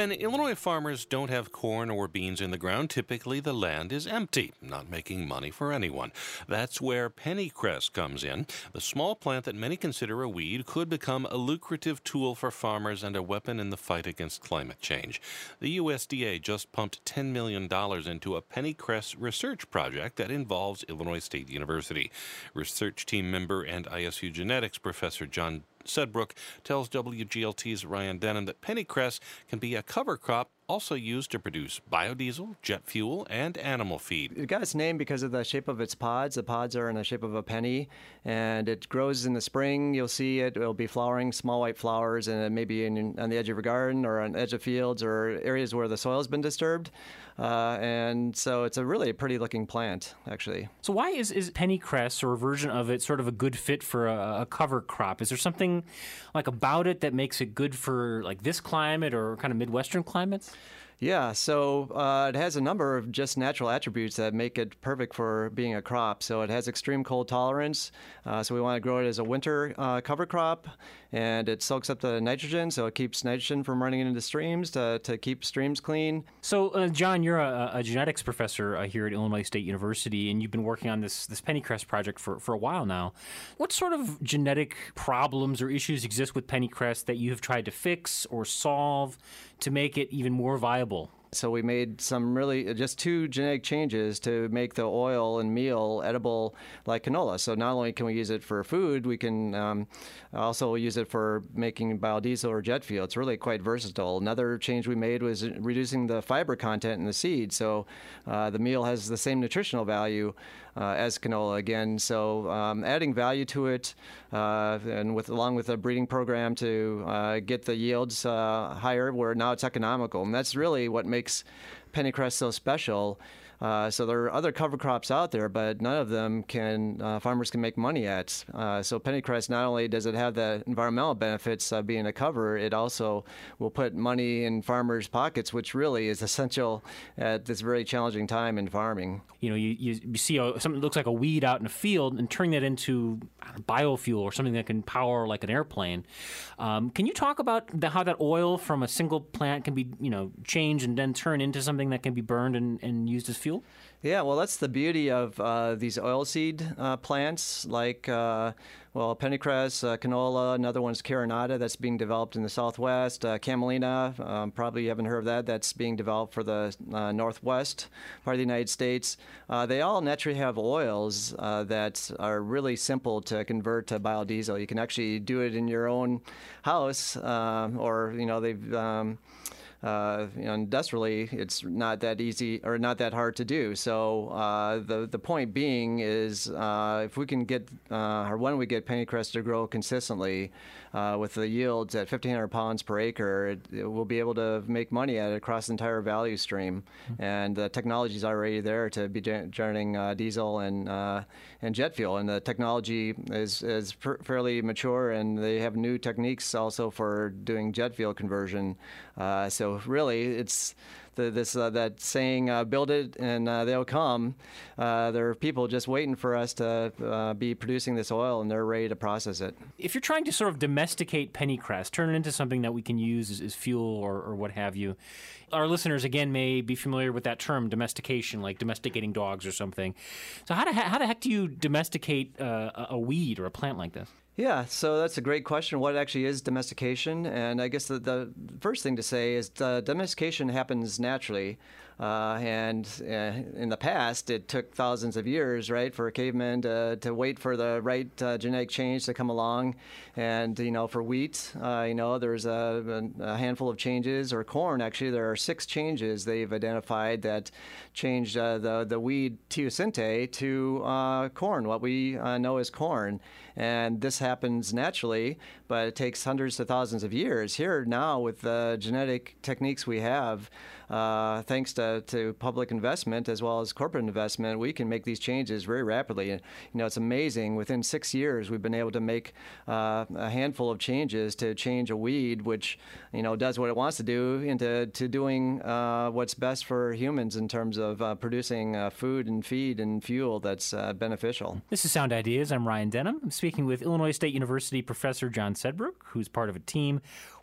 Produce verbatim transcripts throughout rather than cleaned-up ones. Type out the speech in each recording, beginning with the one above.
When Illinois farmers don't have corn or beans in the ground, typically the land is empty, not making money for anyone. That's where pennycress comes in. The small plant that many consider a weed could become a lucrative tool for farmers and a weapon in the fight against climate change. The U S D A just pumped ten million dollars into a pennycress research project that involves Illinois State University. Research team member and I S U genetics professor John Sedbrook tells W G L T's Ryan Denham that pennycress can be a cover crop also used to produce biodiesel, jet fuel, and animal feed. It got its name because of the shape of its pods. The pods are in the shape of a penny, and it grows in the spring. You'll see it. It'll be flowering, small white flowers, and it may be in, on the edge of your garden or on the edge of fields or areas where the soil's been disturbed. Uh, and so it's a really pretty looking plant, actually. So why is, is pennycress or a version of it sort of a good fit for a, a cover crop? Is there something like about it that makes it good for like this climate or kind of Midwestern climates? Yeah, so uh, it has a number of just natural attributes that make it perfect for being a crop. So it has extreme cold tolerance, uh, so we want to grow it as a winter uh, cover crop, and it soaks up the nitrogen, so it keeps nitrogen from running into streams to, to keep streams clean. So, uh, John, you're a, a genetics professor uh, here at Illinois State University, and you've been working on this, this pennycress project for, for a while now. What sort of genetic problems or issues exist with pennycress that you have tried to fix or solve to make it even more viable? So we made some really, just two genetic changes to make the oil and meal edible like canola. So not only can we use it for food, we can um, also use it for making biodiesel or jet fuel. It's really quite versatile. Another change we made was reducing the fiber content in the seed. So uh, the meal has the same nutritional value uh, as canola again. So um, adding value to it uh, and with along with a breeding program to uh, get the yields uh, higher where now it's economical. And that's really what makes makes pennycress so special. Uh, so there are other cover crops out there, but none of them can uh, farmers can make money at. Uh, so pennycress, not only does it have the environmental benefits of being a cover, it also will put money in farmers' pockets, which really is essential at this very challenging time in farming. You know, you, you, you see a, something that looks like a weed out in a field and turning that into biofuel or something that can power like an airplane. Um, can you talk about the, how that oil from a single plant can be, you know, changed and then turn into something that can be burned and, and used as fuel? Yeah, well, that's the beauty of uh, these oilseed uh, plants like, uh, well, pennycress, uh, canola, another one's carinata that's being developed in the Southwest, uh, camelina, um, probably you haven't heard of that, that's being developed for the uh, Northwest part of the United States. Uh, they all naturally have oils uh, that are really simple to convert to biodiesel. You can actually do it in your own house uh, or, you know, they've... Um, Uh, you know, industrially, it's not that easy or not that hard to do. So uh, the the point being is, uh, if we can get uh, or when we get pennycress to grow consistently uh, with the yields at fifteen hundred pounds per acre, it, it we'll be able to make money at it across the entire value stream. Mm-hmm. And the technology is already there to be generating uh, diesel and uh, and jet fuel. And the technology is is per- fairly mature, and they have new techniques also for doing jet fuel conversion. Uh, so So really, it's the, this uh, that saying, uh, "Build it and uh, they'll come." Uh, there are people just waiting for us to uh, be producing this oil, and they're ready to process it. If you're trying to sort of domesticate pennycress, turn it into something that we can use as, as fuel or, or what have you, our listeners again may be familiar with that term, domestication, like domesticating dogs or something. So how the how the heck do you domesticate uh, a weed or a plant like this? Yeah, so that's a great question. What actually is domestication? And I guess the, the first thing to say is uh, domestication happens naturally. Uh, and uh, in the past, it took thousands of years, right, for a caveman to, to wait for the right uh, genetic change to come along. And, you know, for wheat, uh, you know, there's a, a handful of changes, or corn, actually, there are six changes they've identified that changed uh, the, the weed teosinte to uh, corn, what we uh, know as corn. And this happens naturally, but it takes hundreds to thousands of years. Here now, with the genetic techniques we have, uh, thanks to, to public investment as well as corporate investment, we can make these changes very rapidly. And, you know, it's amazing. Within six years, we've been able to make uh, a handful of changes to change a weed, which, you know, does what it wants to do, into to doing uh, what's best for humans in terms of uh, producing uh, food and feed and fuel that's uh, beneficial. This is Sound Ideas. I'm Ryan Denham. I'm speaking with Illinois State University professor John Sedbrook, who's part of a team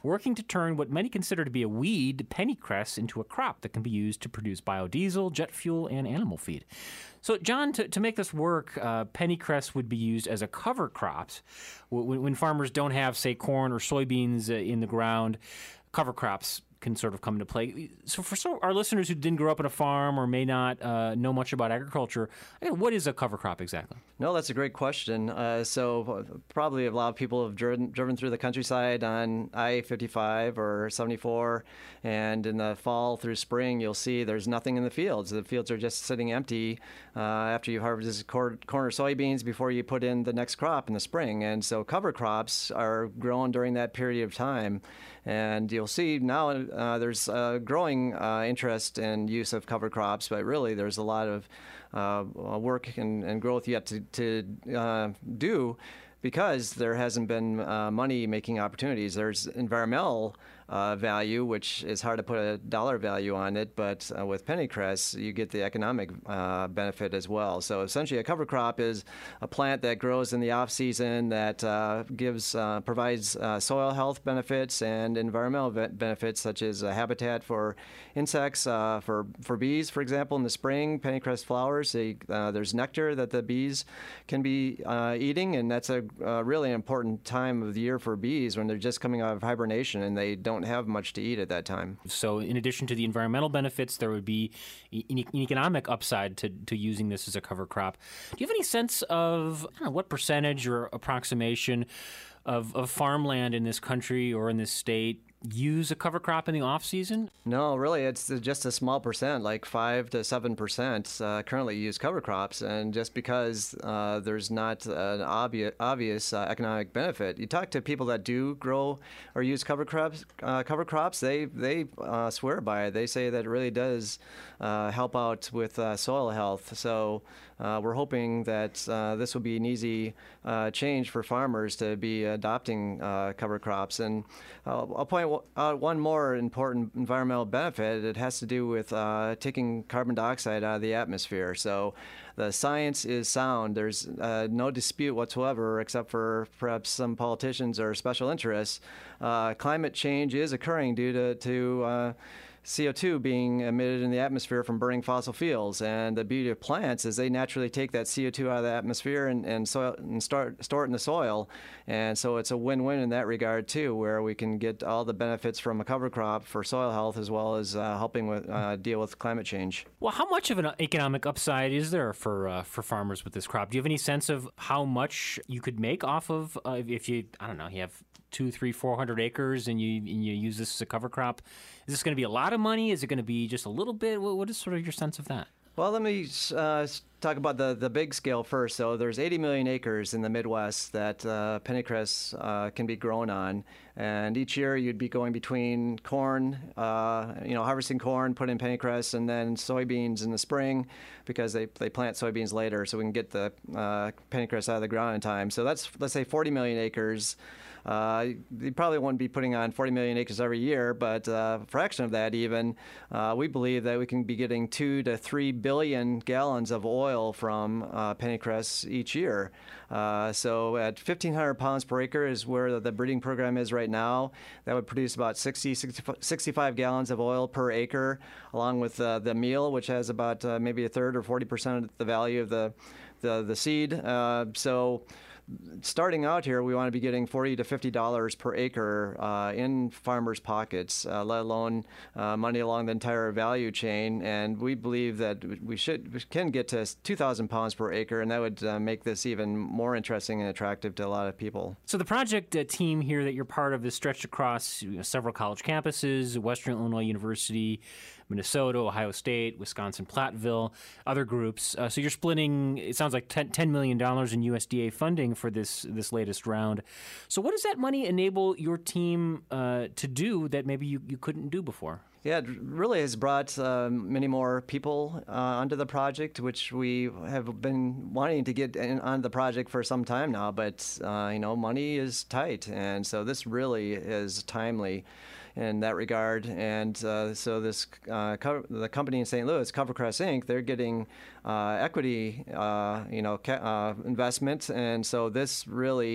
working to turn what many consider to be a weed, pennycress, into a crop that can be used to produce biodiesel, jet fuel, and animal feed. So, John, to, to make this work, uh, pennycress would be used as a cover crop. When, when farmers don't have, say, corn or soybeans uh, in the ground, cover crops can sort of come into play. So for some, our listeners who didn't grow up on a farm or may not uh, know much about agriculture, I mean, what is a cover crop exactly? No, that's a great question. Uh, so probably a lot of people have driven, driven through the countryside on I fifty-five or seventy-four, and in the fall through spring, you'll see there's nothing in the fields. The fields are just sitting empty uh, after you've harvested corn or soybeans before you put in the next crop in the spring. And so cover crops are grown during that period of time. And you'll see now uh, there's a growing uh, interest in use of cover crops, but really there's a lot of uh, work and, and growth yet to, to uh, do because there hasn't been uh, money-making opportunities. There's environmental uh, value, which is hard to put a dollar value on it, but uh, with pennycress, you get the economic uh, benefit as well. So essentially, a cover crop is a plant that grows in the off-season that uh, gives, uh, provides uh, soil health benefits and environmental benefits, such as a habitat for insects, uh, for for bees, for example. In the spring, pennycress flowers, they, uh, there's nectar that the bees can be uh, eating, and that's a uh, really important time of the year for bees when they're just coming out of hibernation and they don't have much to eat at that time. So in addition to the environmental benefits, there would be an economic upside to, to using this as a cover crop. Do you have any sense of I don't know, what percentage or approximation of, of farmland in this country or in this state use a cover crop in the off season? No, really, it's just a small percent, like five to seven percent uh, currently use cover crops, and just because uh, there's not an obvious, obvious uh, economic benefit. You talk to people that do grow or use cover crops, uh, cover crops, they they uh, swear by it. They say that it really does uh, help out with uh, soil health. So uh, we're hoping that uh, this will be an easy uh, change for farmers to be adopting uh, cover crops. And uh, I'll point Uh, one more important environmental benefit. It has to do with uh, taking carbon dioxide out of the atmosphere. So the science is sound. There's uh, no dispute whatsoever, except for perhaps some politicians or special interests. Uh, climate change is occurring due to, to uh, C O two being emitted in the atmosphere from burning fossil fuels. And the beauty of plants is they naturally take that C O two out of the atmosphere and, and, soil, and start, store it in the soil. And so it's a win-win in that regard, too, where we can get all the benefits from a cover crop for soil health as well as uh, helping with uh, deal with climate change. Well, how much of an economic upside is there for uh, for farmers with this crop? Do you have any sense of how much you could make off of uh, if you, I don't know, you have two, three, four hundred acres and you and you use this as a cover crop? Is this going to be a lot of money? Is it going to be just a little bit? What, what is sort of your sense of that? Well, let me uh, talk about the, the big scale first. So there's eighty million acres in the Midwest that uh, pennycress uh, can be grown on. And each year you'd be going between corn, uh, you know, harvesting corn, put in pennycress, and then soybeans in the spring because they, they plant soybeans later so we can get the uh, pennycress out of the ground in time. So that's, let's say, forty million acres. Uh, you probably won't be putting on forty million acres every year, but uh, a fraction of that even, uh, we believe that we can be getting two to three billion gallons of oil from uh, pennycress each year. Uh, so at fifteen hundred pounds per acre is where the breeding program is right now. That would produce about sixty, sixty-five gallons of oil per acre, along with uh, the meal, which has about uh, maybe a third or forty percent of the value of the, the, the seed. Uh, so starting out here, we want to be getting forty to fifty dollars per acre uh, in farmers' pockets, uh, let alone uh, money along the entire value chain. And we believe that we should we can get to two thousand pounds per acre, and that would uh, make this even more interesting and attractive to a lot of people. So the project uh, team here that you're part of is stretched across you know, several college campuses: Western Illinois University, Minnesota, Ohio State, Wisconsin, Platteville, other groups. Uh, so you're splitting, it sounds like ten million dollars in U S D A funding for this this latest round. So what does that money enable your team uh, to do that maybe you, you couldn't do before? Yeah, it really has brought uh, many more people uh, onto the project, which we have been wanting to get in, onto the project for some time now. But, uh, you know, money is tight, and so this really is timely in that regard. And uh, so this uh, co- the company in Saint Louis, CoverCress Incorporated, they're getting uh, equity, uh, you know, ca- uh, investment, and so this really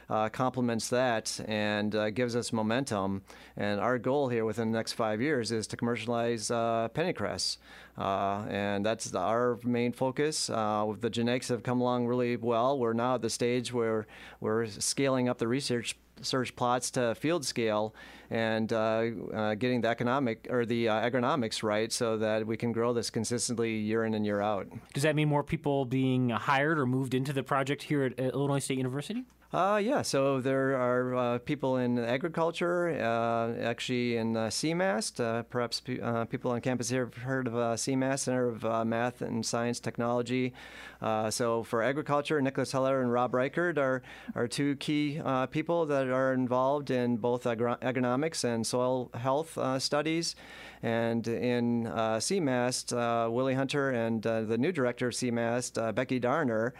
uh, complements that and uh, gives us momentum. And our goal here within the next five years is to commercialize uh, pennycress. Uh, and that's our main focus. Uh, the genetics have come along really well. We're now at the stage where we're scaling up the research search plots to field scale and uh, uh, getting the economic or the uh, agronomics right so that we can grow this consistently year in and year out. Does that mean more people being hired or moved into the project here at Illinois State University? Uh, yeah, so there are uh, people in agriculture, uh, actually in uh, C MAST. Uh, perhaps pe- uh, people on campus here have heard of uh, C MAST, Center of uh, Math and Science Technology. Uh, so for agriculture, Nicholas Heller and Rob Reichert are, are two key uh, people that are involved in both agro- agronomics and soil health uh, studies. And in uh, C MAST, uh, Willie Hunter and uh, the new director of C MAST, uh, Becky Darner,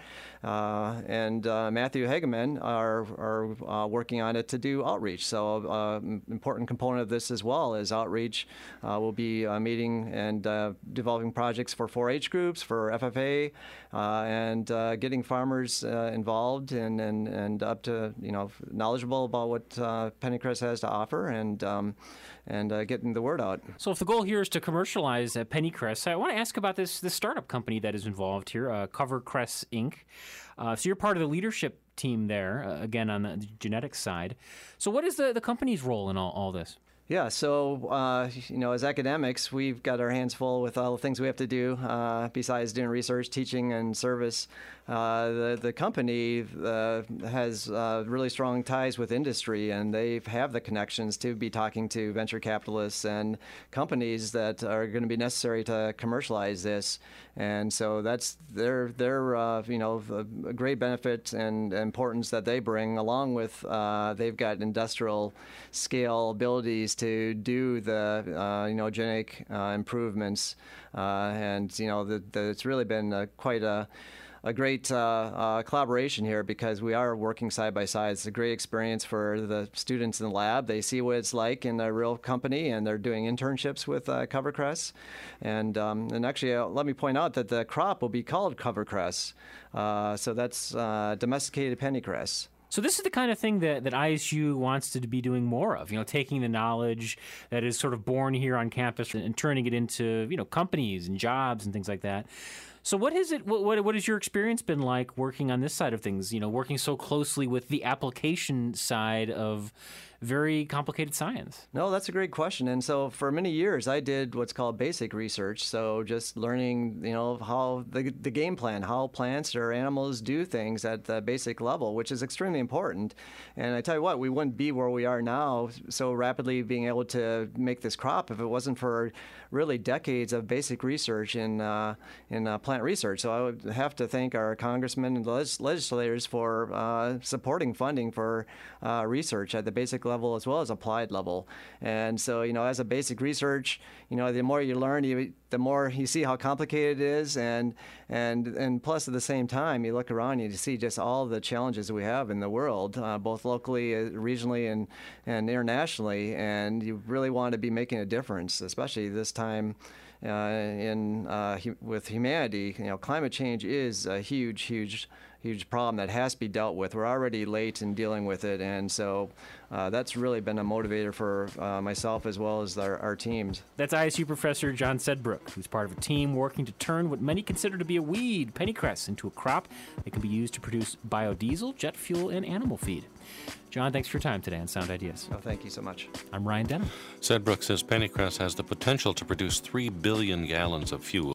uh, and uh, Matthew Hageman are, are uh, working on it to do outreach. So uh, an important component of this as well is outreach. Uh, we'll be uh, meeting and uh, developing projects for four H groups, for F F A, uh, and uh, getting farmers uh, involved and, and, and up to, you know, knowledgeable about what uh, pennycress has to offer and um, and uh, getting the word out. So if the goal here is to commercialize uh, pennycress, I want to ask about this, this startup company that is involved here, uh, CoverCress Incorporated. Uh, so you're part of the leadership team there, uh, again, on the genetics side. So what is the, the company's role in all, all this? Yeah, so, uh, you know, as academics, we've got our hands full with all the things we have to do uh, besides doing research, teaching, and service. Uh, the, the company uh, has uh, really strong ties with industry, and they have the connections to be talking to venture capitalists and companies that are going to be necessary to commercialize this. And so that's their, their uh, you know, a great benefit and importance that they bring, along with uh, they've got industrial scale abilities to do the, uh, you know, genetic uh, improvements. Uh, and, you know, the, the, it's really been uh, quite a a great uh, uh, collaboration here because we are working side by side. It's a great experience for the students in the lab. They see what it's like in a real company, and they're doing internships with uh, CoverCress. And um, and actually, uh, let me point out that the crop will be called CoverCress. Uh, so that's uh, domesticated pennycress. So this is the kind of thing that, that I S U wants to be doing more of, you know, taking the knowledge that is sort of born here on campus and, and turning it into, you know, companies and jobs and things like that. So what is it? What, what what has your experience been like working on this side of things? You know, working so closely with the application side of very complicated science? No, that's a great question. And so for many years, I did what's called basic research. So just learning, you know, how the, the game plan, how plants or animals do things at the basic level, which is extremely important. And I tell you what, we wouldn't be where we are now so rapidly being able to make this crop if it wasn't for really decades of basic research in uh, in uh, plant research. So I would have to thank our congressmen and legis- legislators for uh, supporting funding for uh, research at the basic level as well as applied level. And so, you know, as a basic research, you know, the more you learn, you, the more you see how complicated it is, and and and plus at the same time, you look around you to see just all the challenges we have in the world, uh, both locally, uh, regionally, and and internationally, and you really want to be making a difference, especially this time. Uh, in uh, hu- with humanity, you know, climate change is a huge, huge, huge problem that has to be dealt with. We're already late in dealing with it, and so uh, that's really been a motivator for uh, myself as well as our, our teams. That's I S U professor John Sedbrook, who's part of a team working to turn what many consider to be a weed, pennycress, into a crop that can be used to produce biodiesel, jet fuel, and animal feed. John, thanks for your time today on Sound Ideas. Oh, thank you so much. I'm Ryan Denham. Sedbrook says pennycress has the potential to produce three billion gallons of fuel